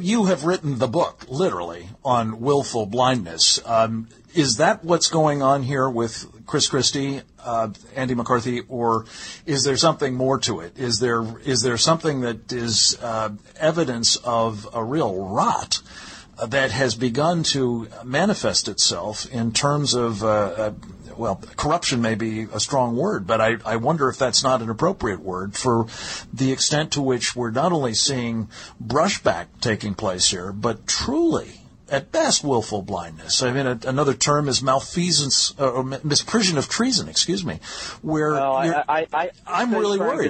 you have written the book, literally, on willful blindness. Is that what's going on here with Chris Christie, Andy McCarthy, or is there something more to it? Is there something that is evidence of a real rot that has begun to manifest itself in terms of, well, corruption may be a strong word, but I wonder if that's not an appropriate word for the extent to which we're not only seeing brushback taking place here, but truly, at best, willful blindness. I mean, another term is malfeasance, or misprision of treason, excuse me, where I'm really worried.